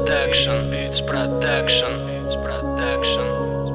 Production, Beats Production, Beats Production.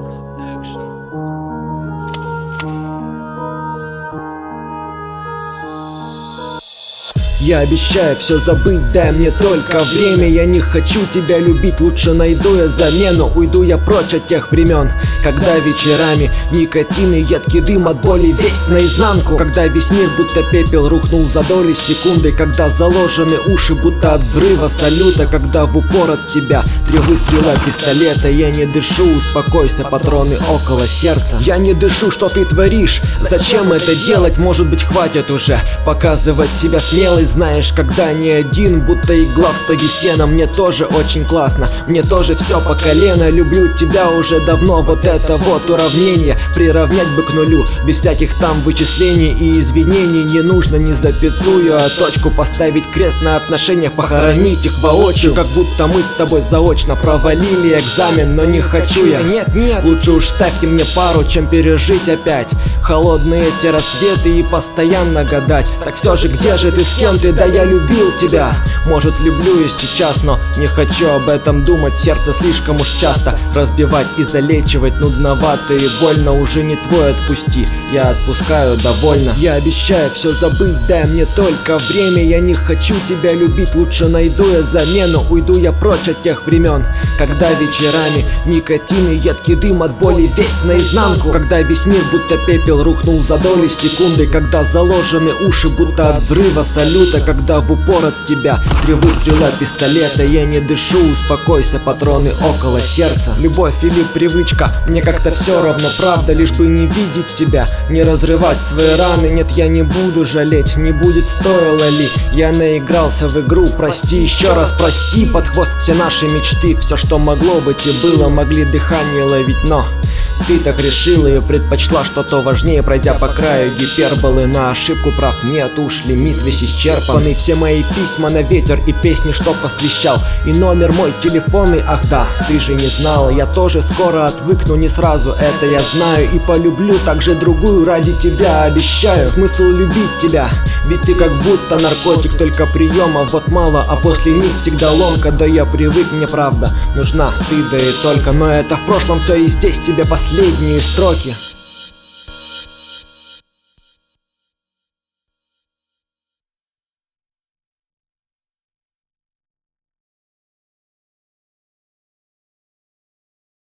Я обещаю все забыть, дай мне только время. Я не хочу тебя любить, лучше найду я замену. Уйду я прочь от тех времен, когда вечерами никотин и едкий дым от боли весь наизнанку. Когда весь мир будто пепел рухнул за доли секунды. Когда заложены уши будто от взрыва салюта. Когда в упор от тебя 3 выстрела пистолета. Я не дышу, успокойся, патроны около сердца. Я не дышу, что ты творишь? Зачем это делать? Может быть, хватит уже показывать себя смелой. Знаешь, когда не один, будто игла в стоге сена. Мне тоже очень классно, мне тоже все по колено. Люблю тебя уже давно, вот это вот уравнение приравнять бы к нулю, без всяких там вычислений и извинений. Не нужно ни запятую, а точку поставить, крест на отношениях, похоронить их воочию. Как будто мы с тобой заочно провалили экзамен, но не хочу я. Нет, лучше уж ставьте мне пару, чем пережить опять холодные эти рассветы и постоянно гадать. Так все же, где же ты, с кем ты? Да я любил тебя, может люблю и сейчас, но не хочу об этом думать. Сердце слишком уж часто разбивать и залечивать нудновато и больно. Уже не твой, отпусти, я отпускаю довольно. Я обещаю все забыть, дай мне только время. Я не хочу тебя любить, лучше найду я замену. Уйду я прочь от тех времен, когда вечерами никотин и едкий дым от боли весь наизнанку. Когда весь мир будто пепел рухнул за доли секунды. Когда заложены уши будто от взрыва салюта. Когда в упор от тебя 3 выстрела пистолета. Я не дышу, успокойся, патроны около сердца. Любовь или привычка, мне как-то все равно, правда. Лишь бы не видеть тебя, не разрывать свои раны. Нет, я не буду жалеть, не будет, стоило ли. Я наигрался в игру, прости, еще раз прости. Под хвост все наши мечты, все, что могло быть и было. Могли дыхание ловить, но ты так решила и предпочла что-то важнее, пройдя по краю гиперболы. На ошибку прав нет, уж лимит весь исчерпан. И все мои письма на ветер и песни, что посвящал, и номер мой телефонный. Ах да, ты же не знала, я тоже скоро отвыкну, не сразу, это я знаю. И полюблю также другую ради тебя, обещаю. Смысл любить тебя, ведь ты как будто наркотик, только приемов вот мало, а после них всегда ломка. Да я привык, мне правда нужна ты, да и только. Но это в прошлом все, и здесь тебе последние строки.